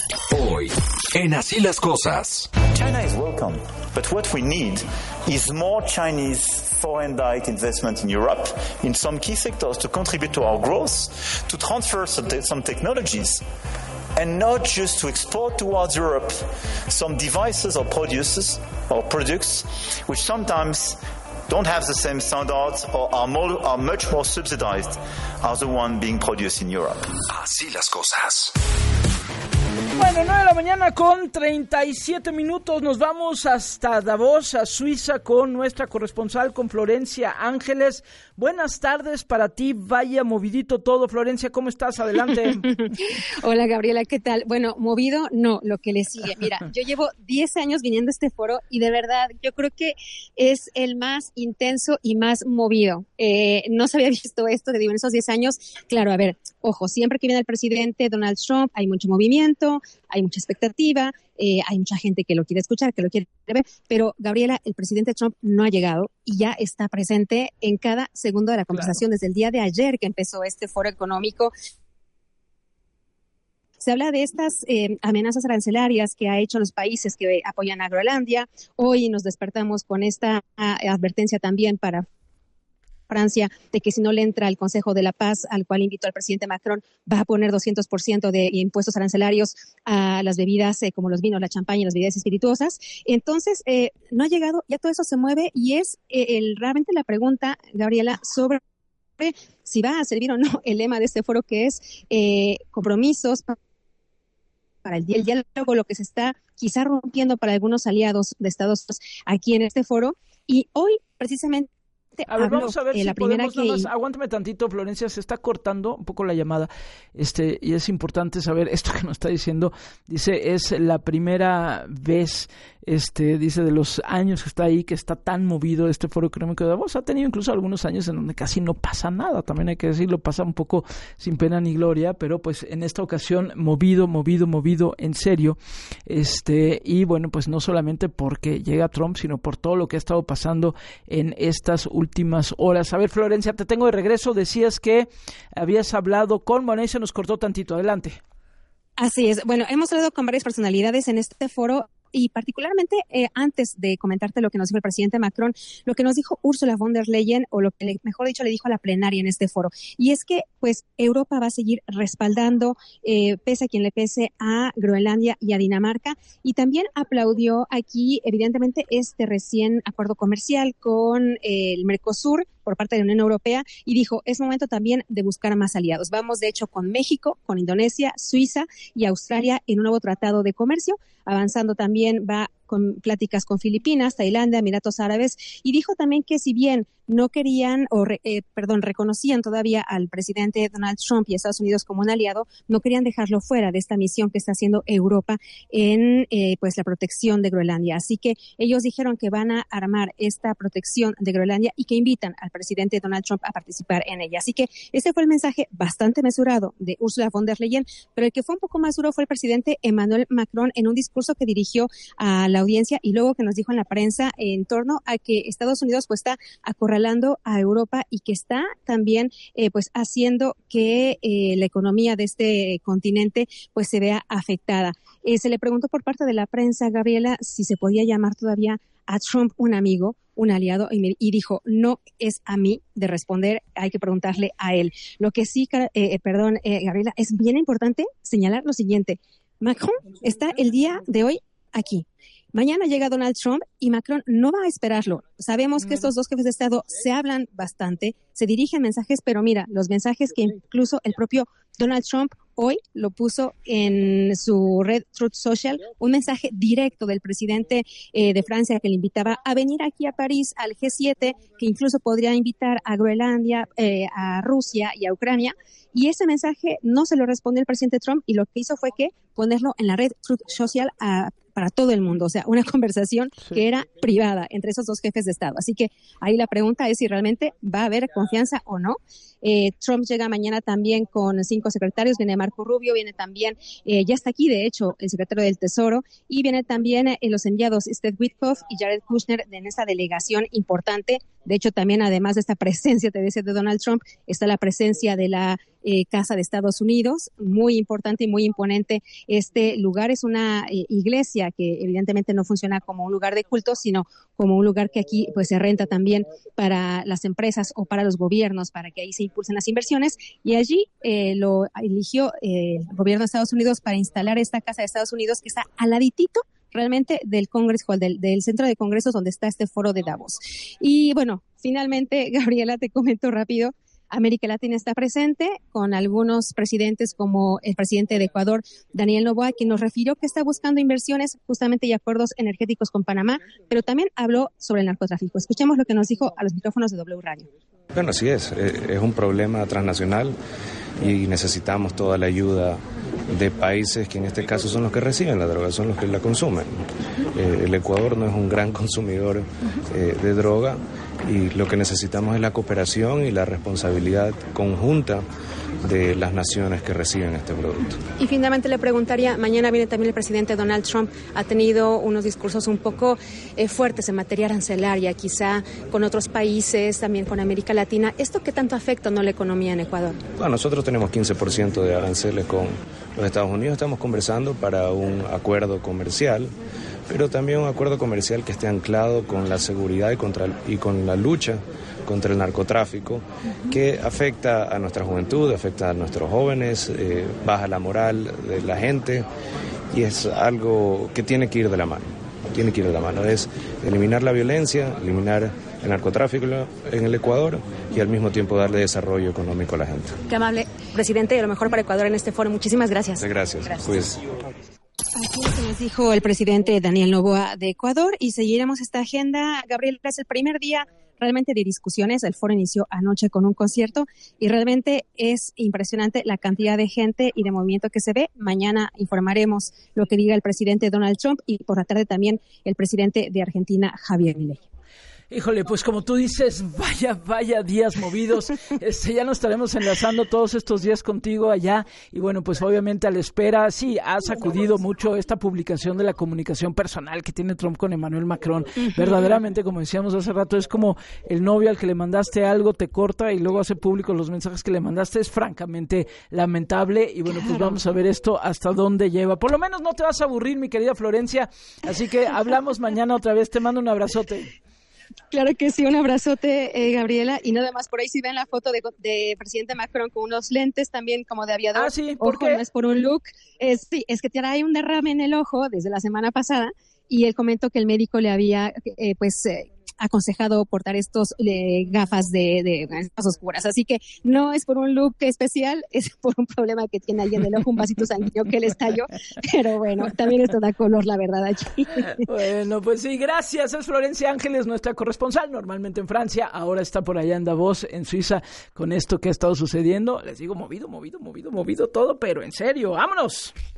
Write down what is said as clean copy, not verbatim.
Hoy, en Así las Cosas. China is welcome, but what we need is more Chinese foreign direct investment in Europe in some key sectors to contribute to our growth, to transfer some technologies, and not just to export towards Europe some devices or products which sometimes don't have the same standards or are much more subsidized as the one being produced in Europe. Así las cosas. Bueno, 9 de la mañana con 37 minutos. Nos vamos hasta Davos, a Suiza, con nuestra corresponsal, con Florencia Ángeles. Buenas tardes para ti. Vaya movidito todo. Florencia, ¿cómo estás? Adelante. Hola, Gabriela, ¿qué tal? Bueno, movido no, lo que le sigue. Mira, yo llevo 10 años viniendo a este foro y de verdad yo creo que es el más intenso y más movido. No se había visto esto, que digo, en esos 10 años. Claro, a ver, ojo, siempre que viene el presidente Donald Trump hay mucho movimiento, hay mucha expectativa, hay mucha gente que lo quiere escuchar, que lo quiere ver, pero Gabriela, el presidente Trump no ha llegado y ya está presente en cada segundo de la conversación. Claro. Desde el día de ayer que empezó este foro económico. Se habla de estas amenazas arancelarias que ha hecho los países que apoyan a Groenlandia. Hoy nos despertamos con esta advertencia también para Francia, de que si no le entra al Consejo de la Paz, al cual invitó al presidente Macron, va a poner 200% de impuestos arancelarios a las bebidas como los vinos, la champaña y las bebidas espirituosas. Entonces, no ha llegado, ya todo eso se mueve y es realmente la pregunta, Gabriela, sobre si va a servir o no el lema de este foro, que es compromisos para el diálogo, lo que se está quizá rompiendo para algunos aliados de Estados Unidos aquí en este foro. Y hoy, precisamente, a ver, vamos a ver si podemos, nada más, aguántame tantito, Florencia, se está cortando un poco la llamada, y es importante saber esto que nos está diciendo. Dice, es la primera vez, dice, de los años que está ahí, que está tan movido este foro económico de Davos. Ha tenido incluso algunos años en donde casi no pasa nada, también hay que decirlo, pasa un poco sin pena ni gloria, pero pues en esta ocasión movido, en serio, y bueno, pues no solamente porque llega Trump, sino por todo lo que ha estado pasando en estas últimas horas. A ver, Florencia, te tengo de regreso. Decías que habías hablado con Vanessa, nos cortó tantito. Adelante. Así es. Bueno, hemos hablado con varias personalidades en este foro y particularmente antes de comentarte lo que nos dijo el presidente Macron, lo que nos dijo Ursula von der Leyen, o lo que mejor dicho le dijo a la plenaria en este foro, y es que pues Europa va a seguir respaldando, pese a quien le pese, a Groenlandia y a Dinamarca, y también aplaudió aquí evidentemente este recién acuerdo comercial con el Mercosur por parte de la Unión Europea, y dijo, es momento también de buscar más aliados. Vamos de hecho con México, con Indonesia, Suiza y Australia en un nuevo tratado de comercio, avanzando también va con pláticas con Filipinas, Tailandia, Emiratos Árabes, y dijo también que si bien no querían reconocían todavía al presidente Donald Trump y a Estados Unidos como un aliado, no querían dejarlo fuera de esta misión que está haciendo Europa en pues la protección de Groenlandia. Así que ellos dijeron que van a armar esta protección de Groenlandia y que invitan al presidente Donald Trump a participar en ella. Así que ese fue el mensaje bastante mesurado de Ursula von der Leyen, pero el que fue un poco más duro fue el presidente Emmanuel Macron en un discurso que dirigió a la audiencia y luego que nos dijo en la prensa en torno a que Estados Unidos pues está acorralando a Europa y que está también pues haciendo que la economía de este continente pues se vea afectada. Se le preguntó por parte de la prensa, Gabriela, si se podía llamar todavía a Trump un amigo, un aliado, y dijo, no es a mí de responder, hay que preguntarle a él. Lo que sí, Gabriela, es bien importante señalar lo siguiente. Macron está el día de hoy aquí. Mañana llega Donald Trump y Macron no va a esperarlo. Sabemos que estos dos jefes de Estado se hablan bastante, se dirigen mensajes, pero mira, los mensajes que incluso el propio Donald Trump hoy lo puso en su red Truth Social, un mensaje directo del presidente de Francia que le invitaba a venir aquí a París al G7, que incluso podría invitar a Groenlandia, a Rusia y a Ucrania. Y ese mensaje no se lo respondió el presidente Trump y lo que hizo fue que ponerlo en la red Truth Social para todo el mundo, o sea, una conversación que era privada entre esos dos jefes de Estado. Así que ahí la pregunta es si realmente va a haber confianza o no. Trump llega mañana también con 5 secretarios, viene Marco Rubio, viene también, ya está aquí de hecho el secretario del Tesoro, y viene también los enviados Steve Witkoff y Jared Kushner en esa delegación importante De hecho, también además de esta presencia, te decía, de Donald Trump, está la presencia de la Casa de Estados Unidos, muy importante y muy imponente. Este lugar es una iglesia que evidentemente no funciona como un lugar de culto, sino como un lugar que aquí pues se renta también para las empresas o para los gobiernos, para que ahí se impulsen las inversiones. Y allí lo eligió el gobierno de Estados Unidos para instalar esta Casa de Estados Unidos, que está al laditito realmente del Congress Hall, del centro de congresos donde está este foro de Davos. Y bueno, finalmente, Gabriela, te comento rápido, América Latina está presente con algunos presidentes como el presidente de Ecuador, Daniel Noboa, quien nos refirió que está buscando inversiones justamente y acuerdos energéticos con Panamá, pero también habló sobre el narcotráfico. Escuchemos lo que nos dijo a los micrófonos de W Radio. Bueno, así es un problema transnacional y necesitamos toda la ayuda de países que en este caso son los que reciben la droga, son los que la consumen. El Ecuador no es un gran consumidor de droga y lo que necesitamos es la cooperación y la responsabilidad conjunta de las naciones que reciben este producto. Y finalmente le preguntaría, mañana viene también el presidente Donald Trump, ha tenido unos discursos un poco fuertes en materia arancelaria, quizá con otros países, también con América Latina. ¿Esto qué tanto afecta o no la economía en Ecuador? Bueno, nosotros tenemos 15% de aranceles con los Estados Unidos, estamos conversando para un acuerdo comercial, pero también un acuerdo comercial que esté anclado con la seguridad y con la lucha contra el narcotráfico, que afecta a nuestra juventud, afecta a nuestros jóvenes, baja la moral de la gente y es algo que tiene que ir de la mano. Tiene que ir de la mano, es eliminar la violencia, eliminar el narcotráfico en el Ecuador y al mismo tiempo darle desarrollo económico a la gente. Qué amable, presidente, y lo mejor para Ecuador en este foro. Muchísimas gracias. Gracias. Pues. Así es, nos dijo el presidente Daniel Noboa de Ecuador y seguiremos esta agenda. Gabriel, es el primer día realmente de discusiones. El foro inició anoche con un concierto y realmente es impresionante la cantidad de gente y de movimiento que se ve. Mañana informaremos lo que diga el presidente Donald Trump y por la tarde también el presidente de Argentina, Javier Milei. Híjole, pues como tú dices, vaya días movidos. Ya nos estaremos enlazando todos estos días contigo allá y bueno, pues obviamente a la espera. Sí, ha sacudido mucho esta publicación de la comunicación personal que tiene Trump con Emmanuel Macron. Verdaderamente, como decíamos hace rato, es como el novio al que le mandaste algo, te corta y luego hace público los mensajes que le mandaste. Es francamente lamentable y bueno, pues vamos a ver esto hasta dónde lleva. Por lo menos no te vas a aburrir, mi querida Florencia, así que hablamos mañana otra vez. Te mando un abrazote. Claro que sí, un abrazote, Gabriela, y nada más por ahí si ven la foto de presidente Macron con unos lentes también como de aviador. Ah, sí, ¿por qué? No es por un look, sí, es que trae un derrame en el ojo desde la semana pasada y él comentó que el médico le había aconsejado portar estos gafas de gafas oscuras, así que no es por un look especial, es por un problema que tiene ahí en el ojo, un vasito sanguíneo que le estalló, pero bueno, también esto da color, la verdad, aquí. Bueno, pues sí, gracias, es Florencia Ángeles, nuestra corresponsal, normalmente en Francia, ahora está por allá en Davos, en Suiza, con esto que ha estado sucediendo, les digo, movido todo, pero en serio, ¡vámonos!